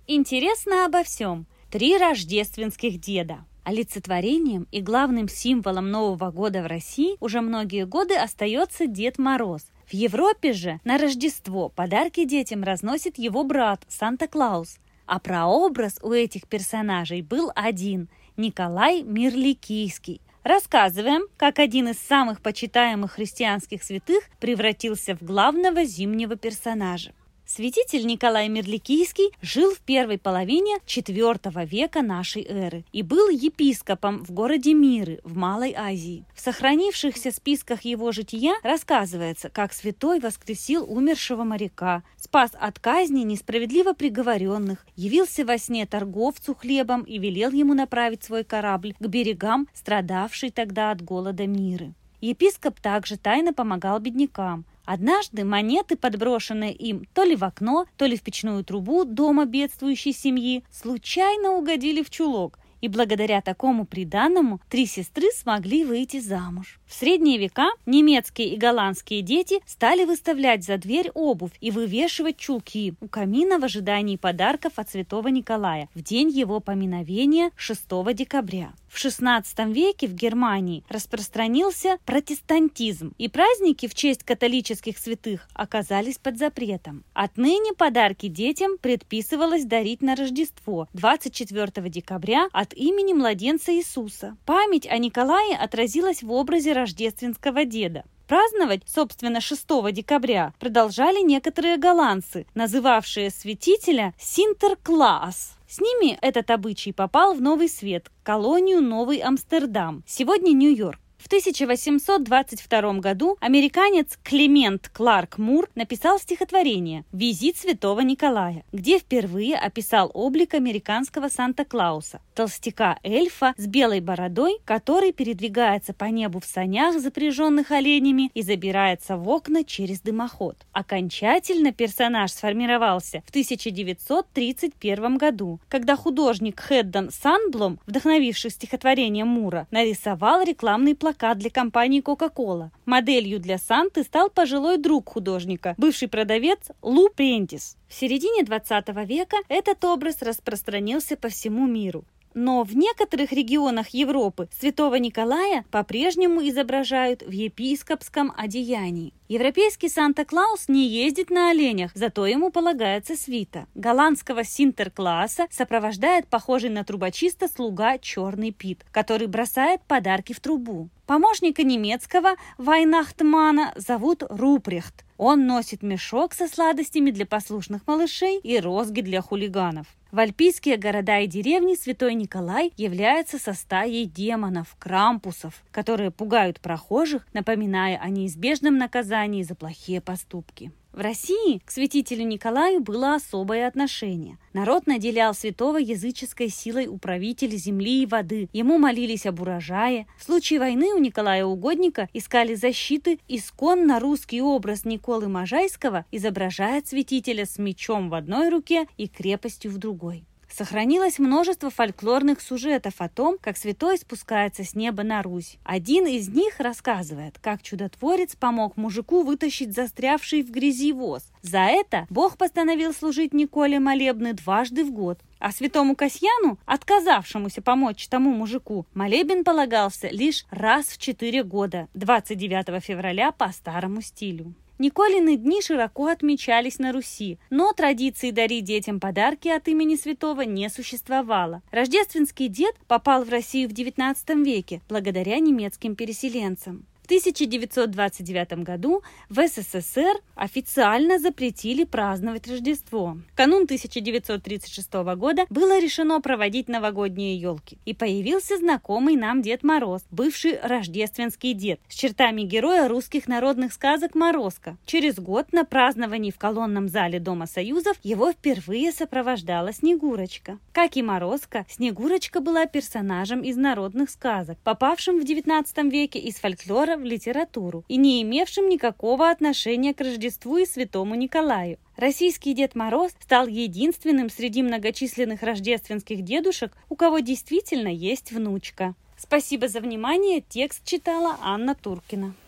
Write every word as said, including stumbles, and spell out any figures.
Интересно обо всем. Три рождественских деда. Олицетворением и главным символом Нового года в России уже многие годы остается Дед Мороз. В Европе же на Рождество подарки детям разносит его брат Санта-Клаус. А прообраз у этих персонажей был один – Николай Мирликийский. Рассказываем, как один из самых почитаемых христианских святых превратился в главного зимнего персонажа. Святитель Николай Мирликийский жил в первой половине четвёртого века нашей эры и был епископом в городе Миры в Малой Азии. В сохранившихся списках его жития рассказывается, как святой воскресил умершего моряка, спас от казни несправедливо приговоренных, явился во сне торговцу хлебом и велел ему направить свой корабль к берегам, страдавшей тогда от голода Миры. Епископ также тайно помогал беднякам. Однажды монеты, подброшенные им то ли в окно, то ли в печную трубу дома бедствующей семьи, случайно угодили в чулок, и благодаря такому приданному три сестры смогли выйти замуж. В средние века немецкие и голландские дети стали выставлять за дверь обувь и вывешивать чулки у камина в ожидании подарков от святого Николая в день его поминовения шестого декабря. В шестнадцатом веке в Германии распространился протестантизм, и праздники в честь католических святых оказались под запретом. Отныне подарки детям предписывалось дарить на Рождество двадцать четвёртого декабря от имени младенца Иисуса. Память о Николае отразилась в образе рождественского деда. Праздновать, собственно, шестого декабря продолжали некоторые голландцы, называвшие святителя Синтерклаас. С ними этот обычай попал в Новый Свет, колонию Новый Амстердам, сегодня Нью-Йорк. В тысяча восемьсот двадцать втором году американец Клемент Кларк Мур написал стихотворение «Визит святого Николая», где впервые описал облик американского Санта-Клауса, толстяка-эльфа с белой бородой, который передвигается по небу в санях, запряженных оленями, и забирается в окна через дымоход. Окончательно персонаж сформировался в тысяча девятьсот тридцать первом году, когда художник Хэддон Санблом, вдохновивший стихотворение Мура, нарисовал рекламный плакат для компании Coca-Cola. Моделью для Санты стал пожилой друг художника, бывший продавец Лу Прентис. В середине двадцатого века этот образ распространился по всему миру. Но в некоторых регионах Европы святого Николая по-прежнему изображают в епископском одеянии. Европейский Санта-Клаус не ездит на оленях, зато ему полагается свита. Голландского Синтерклааса сопровождает похожий на трубочиста слуга Черный Пит, который бросает подарки в трубу. Помощника немецкого Вайнахтмана зовут Рупрехт. Он носит мешок со сладостями для послушных малышей и розги для хулиганов. В альпийские города и деревни святой Николай является со стаей демонов, крампусов, которые пугают прохожих, напоминая о неизбежном наказании за плохие поступки. В России к святителю Николаю было особое отношение. Народ наделял святого языческой силой управителя земли и воды. Ему молились об урожае. В случае войны у Николая Угодника искали защиты. Исконно русский образ Николы Можайского изображает святителя с мечом в одной руке и крепостью в другой. Сохранилось множество фольклорных сюжетов о том, как святой спускается с неба на Русь. Один из них рассказывает, как чудотворец помог мужику вытащить застрявший в грязи воз. За это Бог постановил служить Николе молебны дважды в год. А святому Касьяну, отказавшемуся помочь тому мужику, молебен полагался лишь раз в четыре года, двадцать девятого февраля по старому стилю. Николины дни широко отмечались на Руси, но традиции дарить детям подарки от имени святого не существовало. Рождественский дед попал в Россию в девятнадцатом веке благодаря немецким переселенцам. В тысяча девятьсот двадцать девятом году в СССР официально запретили праздновать Рождество. В канун тысяча девятьсот тридцать шестого года было решено проводить новогодние елки. И появился знакомый нам Дед Мороз, бывший рождественский дед, с чертами героя русских народных сказок Морозко. Через год на праздновании в колонном зале Дома Союзов его впервые сопровождала Снегурочка. Как и Морозко, Снегурочка была персонажем из народных сказок, попавшим в девятнадцатом веке из фольклора в литературу и не имевшим никакого отношения к Рождеству и Святому Николаю. Российский Дед Мороз стал единственным среди многочисленных рождественских дедушек, у кого действительно есть внучка. Спасибо за внимание. Текст читала Анна Туркина.